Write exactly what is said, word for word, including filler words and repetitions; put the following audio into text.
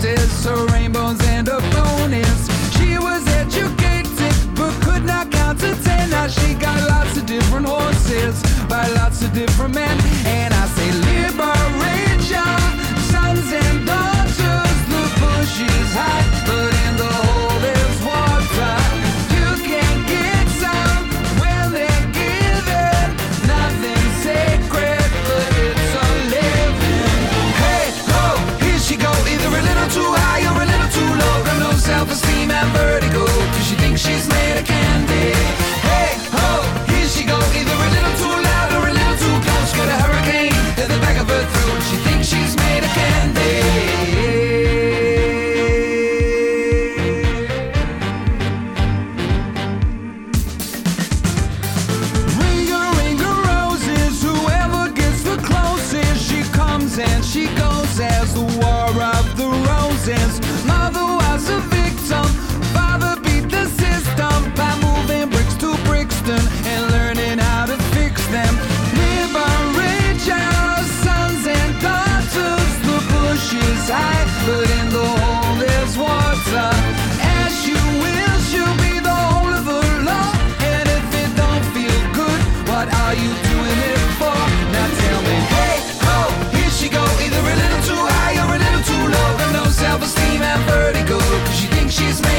roses, her rainbows and her bonus. She was educated but could not count to ten. Now she got lots of different horses by lots of different men. And I say liberate your sons and daughters. The bush is high, but in the hole there's water. You can get some when they're given. Nothing sacred, but it's a living. Hey ho, here she go, either a little too high or a little too low. Got no self-esteem and vertigo, cause she thinks she's made of candy. Hey ho, here she go, either a little too loud or a little too close. Got a hurricane in the back of her throat, she thinks she's made of candy. And she goes as the war of the roses. Mother was a victim, father beat the system by moving bricks to Brixton and learning how to fix them. Liberate your sons and daughters. The bush is high, but in the hole there's water. As you will, she'll be the whole of the law. And if it don't feel good, what are you doing it for? Now tell me, hey ho, she go either a little too high or a little too low. Got no self-esteem and vertigo, cause she thinks she's made